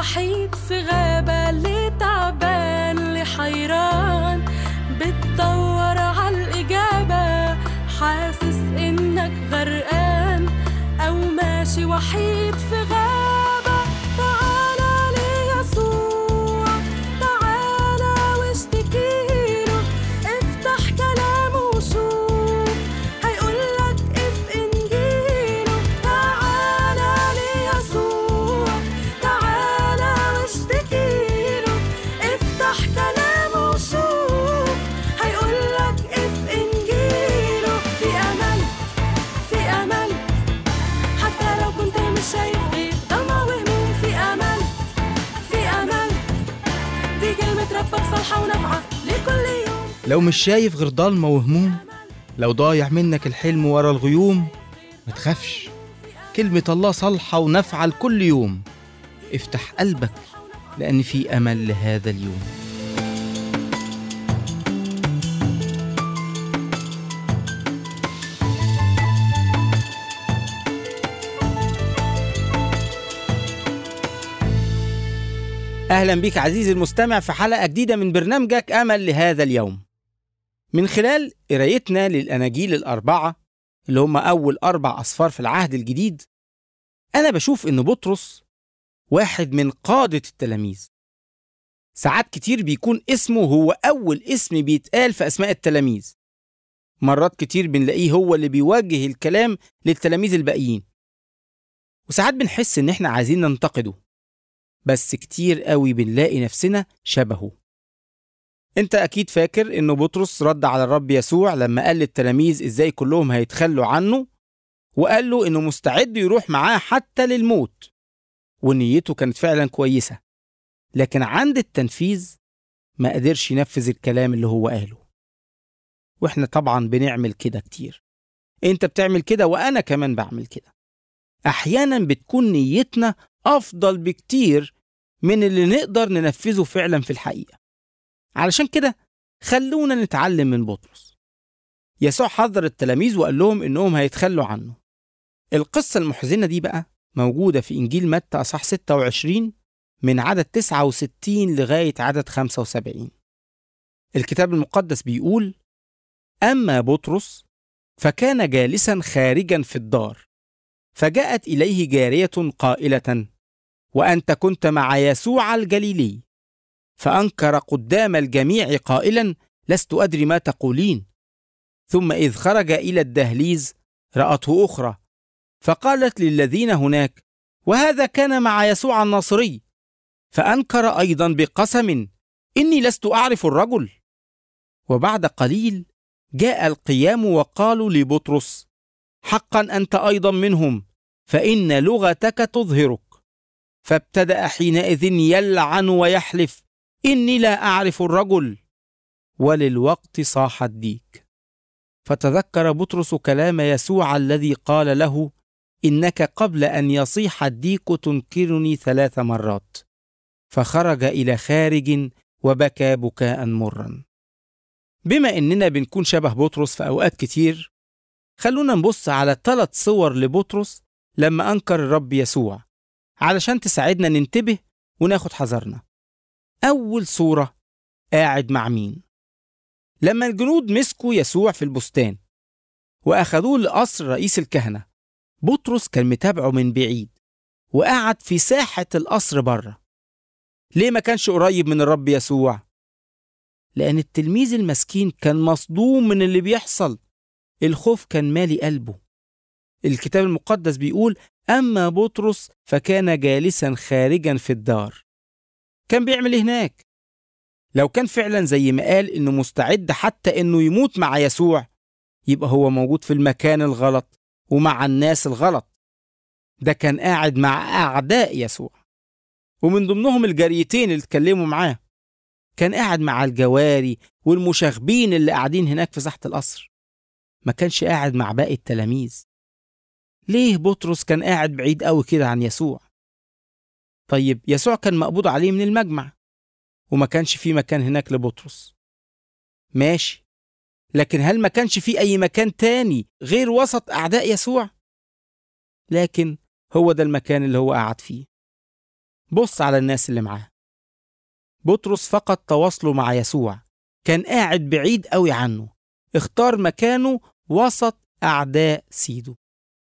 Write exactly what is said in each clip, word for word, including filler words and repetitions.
وحيد في غابة، اللي تعبان اللي حيران بتدور عالإجابة، حاسس إنك غرقان أو ماشي وحيد في غابة. تعالى ليسوع، تعالى واشتكيله، افتح كلامه وشوف هيقولك اف إنجيله. تعالى ليسوع، تعالى واشتكيله، افتح كلامه وشوف هيقولك اف إنجيله. في أمل، في أمل، حتى لو كنت مش شايف غير ضلمة وهموم. في أمل، في أمل، دي كلمة ربك صالحة ونافعة لكل يوم. لو مش شايف غير ضلمة وهموم، لو ضايع منك الحلم ورا الغيوم، ما تخافش، كلمة الله صالحة ونافعة لكل يوم. افتح قلبك لأن في أمل لهذا اليوم. أهلا بك عزيزي المستمع في حلقة جديدة من برنامجك أمل لهذا اليوم. من خلال قرايتنا للأناجيل الأربعة اللي هم أول أربع أسفار في العهد الجديد، أنا بشوف إن بطرس واحد من قادة التلاميذ. ساعات كتير بيكون اسمه هو أول اسم بيتقال في أسماء التلاميذ، مرات كتير بنلاقيه هو اللي بيوجه الكلام للتلاميذ الباقيين، وساعات بنحس إن إحنا عايزين ننتقده، بس كتير قوي بنلاقي نفسنا شبهه. انت اكيد فاكر انه بطرس رد على الرب يسوع لما قال للتلاميذ ازاي كلهم هيتخلوا عنه، وقال له انه مستعد يروح معاه حتى للموت، ونيته كانت فعلا كويسة، لكن عند التنفيذ ما قدرش ينفذ الكلام اللي هو قاله. واحنا طبعا بنعمل كده كتير، انت بتعمل كده وانا كمان بعمل كده. احيانا بتكون نيتنا أفضل بكتير من اللي نقدر ننفذه فعلا في الحقيقة. علشان كده خلونا نتعلم من بطرس. يسوع حذر التلاميذ وقال لهم إنهم هيتخلوا عنه. القصة المحزنة دي بقى موجودة في إنجيل متى أصحاح ستة وعشرين من عدد تسعة وستين لغاية عدد خمسة وسبعين. الكتاب المقدس بيقول: أما بطرس فكان جالسا خارجا في الدار، فجاءت إليه جارية قائلة: وأنت كنت مع يسوع الجليلي. فأنكر قدام الجميع قائلا: لست أدري ما تقولين. ثم إذ خرج إلى الدهليز رأته أخرى، فقالت للذين هناك: وهذا كان مع يسوع الناصري. فأنكر أيضا بقسم: إني لست أعرف الرجل. وبعد قليل جاء القيام وقالوا لبطرس: حقا أنت أيضا منهم، فإن لغتك تظهرك. فابتدأ حينئذ يلعن ويحلف: إني لا أعرف الرجل. وللوقت صاح الديك. فتذكر بطرس كلام يسوع الذي قال له: إنك قبل أن يصيح الديك تنكرني ثلاث مرات. فخرج إلى خارج وبكى بكاء مرا. بما إننا بنكون شبه بطرس في أوقات كتير، خلونا نبص على ثلاث صور لبطرس لما أنكر الرب يسوع علشان تساعدنا ننتبه وناخد حذرنا. أول صورة، قاعد مع مين؟ لما الجنود مسكوا يسوع في البستان وأخذوه لقصر رئيس الكهنة، بطرس كان متابعه من بعيد وقعد في ساحة القصر بره. ليه ما كانش قريب من الرب يسوع؟ لأن التلميذ المسكين كان مصدوم من اللي بيحصل، الخوف كان مالي قلبه. الكتاب المقدس بيقول: أما بطرس فكان جالسا خارجا في الدار. كان بيعمل هناك؟ لو كان فعلا زي ما قال إنه مستعد حتى إنه يموت مع يسوع، يبقى هو موجود في المكان الغلط ومع الناس الغلط. ده كان قاعد مع أعداء يسوع، ومن ضمنهم الجاريتين اللي اتكلموا معاه. كان قاعد مع الجواري والمشاغبين اللي قاعدين هناك في ساحة القصر، ما كانش قاعد مع باقي التلاميذ. ليه بطرس كان قاعد بعيد قوي كده عن يسوع؟ طيب يسوع كان مقبوض عليه من المجمع وما كانش في مكان هناك لبطرس، ماشي، لكن هل ما كانش في أي مكان تاني غير وسط أعداء يسوع؟ لكن هو ده المكان اللي هو قاعد فيه. بص على الناس اللي معاه. بطرس فقد تواصله مع يسوع، كان قاعد بعيد قوي عنه، اختار مكانه وسط أعداء سيده.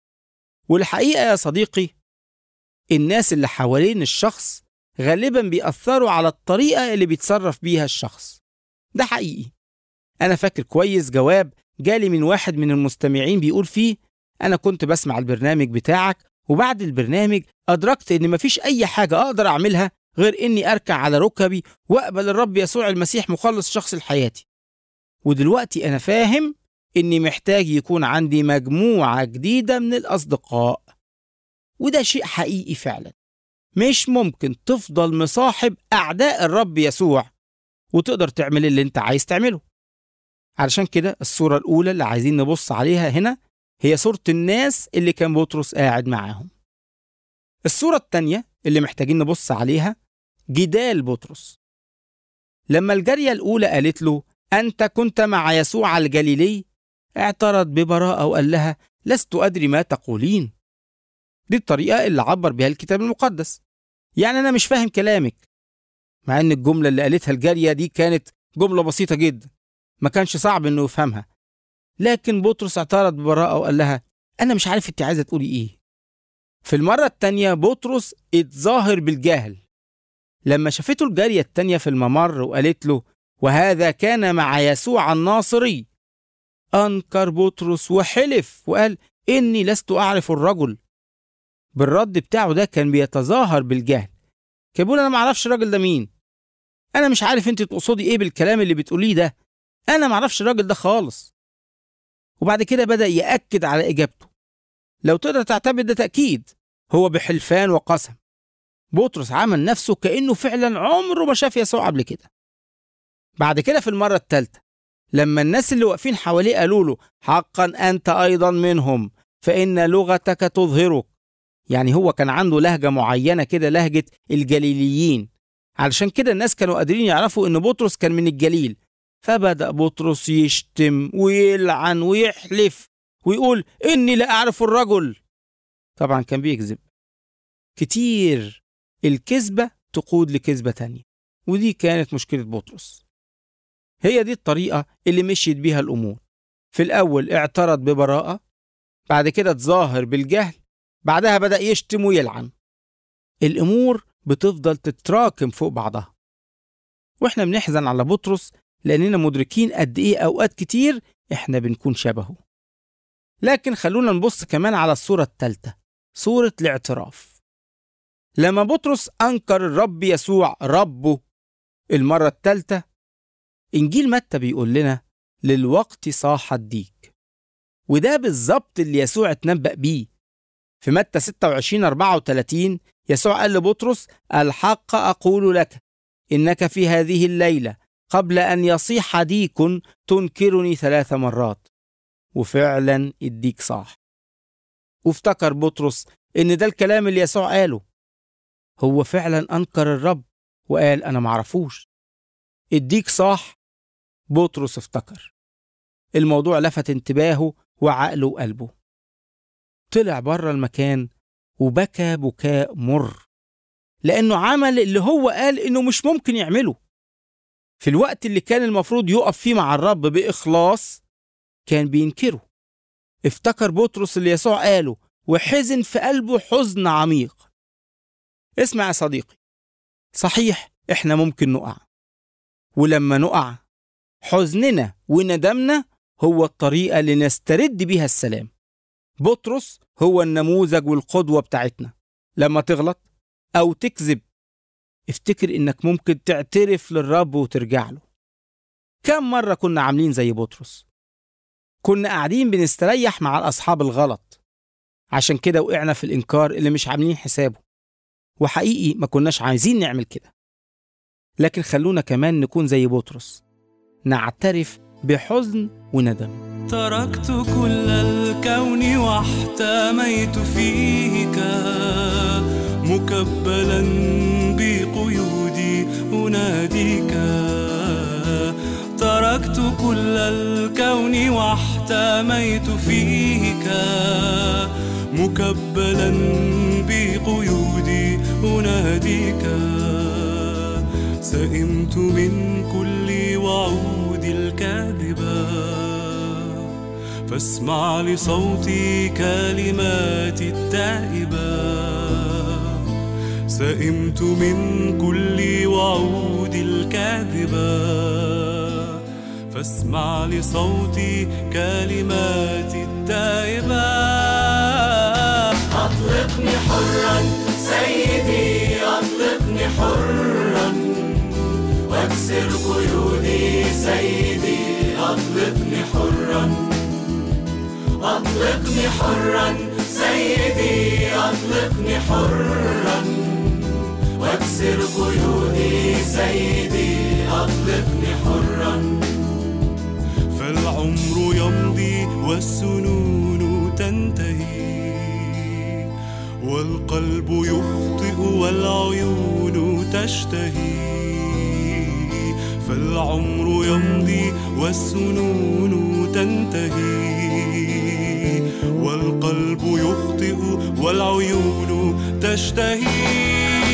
والحقيقة يا صديقي، الناس اللي حوالين الشخص غالبا بيأثروا على الطريقة اللي بيتصرف بيها الشخص. ده حقيقي. أنا فاكر كويس جواب جالي من واحد من المستمعين بيقول فيه: أنا كنت بسمع البرنامج بتاعك، وبعد البرنامج أدركت إن مفيش أي حاجة أقدر أعملها غير إني أركع على ركبي وأقبل الرب يسوع المسيح مخلص شخص لحياتي. ودلوقتي أنا فاهم إني محتاج يكون عندي مجموعة جديدة من الأصدقاء. وده شيء حقيقي فعلا. مش ممكن تفضل مصاحب أعداء الرب يسوع وتقدر تعمل اللي انت عايز تعمله. علشان كده الصورة الأولى اللي عايزين نبص عليها هنا هي صورة الناس اللي كان بطرس قاعد معاهم. الصورة التانية اللي محتاجين نبص عليها جدال بطرس. لما الجارية الأولى قالت له: أنت كنت مع يسوع الجليلي، اعترض ببراءة وقال لها: لست أدري ما تقولين. دي الطريقة اللي عبر بها الكتاب المقدس، يعني أنا مش فاهم كلامك. مع أن الجملة اللي قالتها الجارية دي كانت جملة بسيطة جدا، ما كانش صعب أنه يفهمها. لكن بطرس اعترض ببراءة وقال لها: أنا مش عارف أنت عايزة تقولي إيه. في المرة التانية بطرس اتظاهر بالجهل. لما شافته الجارية التانية في الممر وقالت له: وهذا كان مع يسوع الناصري، أنكر بطرس وحلف وقال: إني لست أعرف الرجل. بالرد بتاعه ده كان بيتظاهر بالجهل، كان بيقول: أنا معرفش الراجل ده مين، أنا مش عارف أنت تقصدي إيه بالكلام اللي بتقوليه ده، أنا معرفش الراجل ده خالص. وبعد كده بدأ يأكد على إجابته، لو تقدر تعتبر ده تأكيد، هو بحلفان وقسم. بطرس عمل نفسه كأنه فعلا عمره ما شاف يسوع قبل كده. بعد كده في المرة الثالثة لما الناس اللي واقفين حواليه قالوا له: حقا أنت أيضا منهم، فإن لغتك تظهرك. يعني هو كان عنده لهجة معينة كده، لهجة الجليليين، علشان كده الناس كانوا قادرين يعرفوا إن بطرس كان من الجليل. فبدأ بطرس يشتم ويلعن ويحلف ويقول: إني لا أعرف الرجل. طبعا كان بيكذب كتير. الكذبة تقود لكذبة تانية، ودي كانت مشكلة بطرس. هي دي الطريقة اللي مشيت بيها الأمور. في الأول اعترض ببراءة، بعد كده تظاهر بالجهل، بعدها بدأ يشتم ويلعن. الأمور بتفضل تتراكم فوق بعضها، وإحنا بنحزن على بطرس لأننا مدركين قد إيه أوقات كتير إحنا بنكون شبهه. لكن خلونا نبص كمان على الصورة الثالثة، صورة الاعتراف. لما بطرس أنكر الرب يسوع ربه المرة الثالثة، إنجيل متى بيقول لنا: للوقت صاح الديك. وده بالظبط اللي يسوع اتنبأ بيه في متى ستة وعشرين أربعة وثلاثين. يسوع قال لبطرس: الحق أقول لك إنك في هذه الليلة قبل أن يصيح ديك تنكرني ثلاث مرات. وفعلا الديك صاح. وافتكر بطرس إن ده الكلام اللي يسوع قاله. هو فعلا أنكر الرب وقال: أنا معرفوش. الديك صاح. بطرس افتكر. الموضوع لفت انتباهه وعقله وقلبه. طلع بره المكان وبكى بكاء مر، لأنه عمل اللي هو قال إنه مش ممكن يعمله. في الوقت اللي كان المفروض يقف فيه مع الرب بإخلاص كان بينكره. افتكر بطرس اللي يسوع قاله وحزن في قلبه حزن عميق. اسمع يا صديقي، صحيح احنا ممكن نقع، ولما نقع حزننا وندمنا هو الطريقة اللي نسترد بيها السلام. بطرس هو النموذج والقدوة بتاعتنا. لما تغلط أو تكذب افتكر إنك ممكن تعترف للرب وترجع له. كم مرة كنا عاملين زي بطرس؟ كنا قاعدين بنستريح مع الأصحاب الغلط، عشان كده وقعنا في الإنكار اللي مش عاملين حسابه. وحقيقي ما كناش عايزين نعمل كده. لكن خلونا كمان نكون زي بطرس، نعترف بحزن وندم. تركت كل الكون واحتميت فيك، مكبلا بقيودي أناديك. تركت كل الكون واحتميت فيك، مكبلا بقيودي أناديك. سئمت من كل وعود الكاذبة، فاسمع لصوتي كلماتي التائبة. سئمت من كل وعود الكاذبة، فاسمع لصوتي كلماتي التائبة. أطلقني حرا سيدي، أطلقني حرا واكسر قيودي سيدي، أطلقني حرا. أطلقني حرا سيدي، أطلقني حرا واكسر قيودي سيدي، أطلقني حرا. فالعمر يمضي والسنون تنتهي، والقلب يخطئ والعيون تشتهي. فالعمر يمضي والسنون تنتهي، والقلب يخطئ والعيون تشتهي.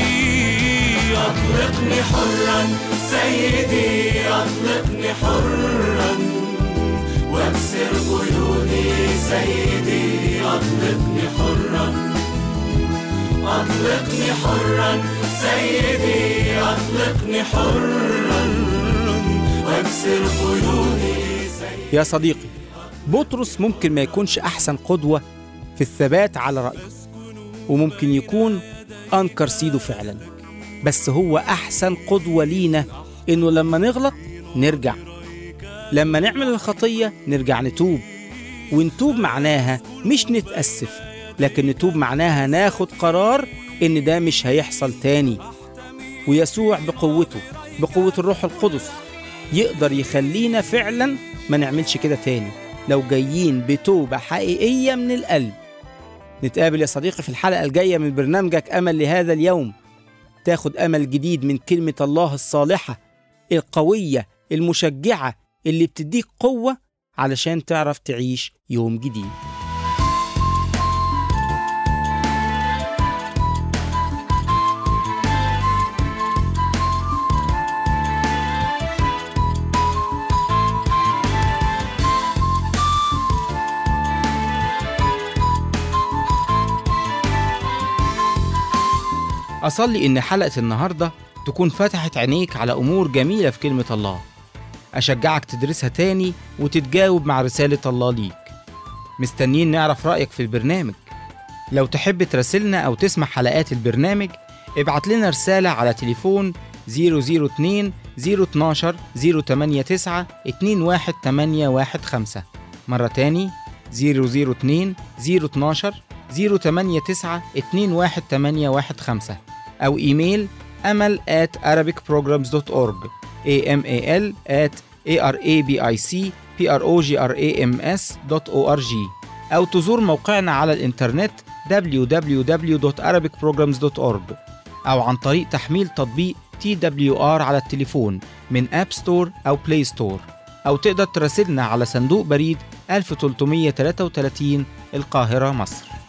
أطلقني حرا سيدي، أطلقني حرا واكسر قيودي سيدي، أطلقني حرا. أطلقني حرا سيدي، أطلقني حرا واكسر قيودي سيدي. يا صديقي، بطرس ممكن ما يكونش أحسن قدوة في الثبات على رأيه، وممكن يكون أنكر سيده فعلا، بس هو أحسن قدوة لينا إنه لما نغلط نرجع، لما نعمل الخطية نرجع نتوب. ونتوب معناها مش نتأسف، لكن نتوب معناها ناخد قرار إن ده مش هيحصل تاني. ويسوع بقوته، بقوة الروح القدس، يقدر يخلينا فعلا ما نعملش كده تاني لو جايين بتوبة حقيقية من القلب. نتقابل يا صديقي في الحلقة الجاية من برنامجك أمل لهذا اليوم، تاخد أمل جديد من كلمة الله الصالحة القوية المشجعة اللي بتديك قوة علشان تعرف تعيش يوم جديد. أصلي إن حلقة النهاردة تكون فتحت عينيك على أمور جميلة في كلمة الله. أشجعك تدرسها تاني وتتجاوب مع رسالة الله ليك. مستنيين نعرف رأيك في البرنامج. لو تحب تراسلنا أو تسمع حلقات البرنامج، ابعت لنا رسالة على تليفون صفر صفر اتنين صفر اتناشر صفر تمانية تسعة اتنين واحد تمانية واحد خمسة. مرة تاني صفر صفر اتنين صفر اتناشر صفر تمانية تسعة اتنين واحد تمانية واحد خمسة، أو إيميل أمل at arabic programs dot org amal at arabicprograms dot org، أو تزور موقعنا على الإنترنت دبليو دبليو دبليو دوت arabic programs dot org، أو عن طريق تحميل تطبيق تي دبليو آر على التليفون من أب ستور أو بلاي ستور، أو تقدر تراسلنا على صندوق بريد ألف وثلاثمائة وثلاثة وثلاثين القاهرة، مصر.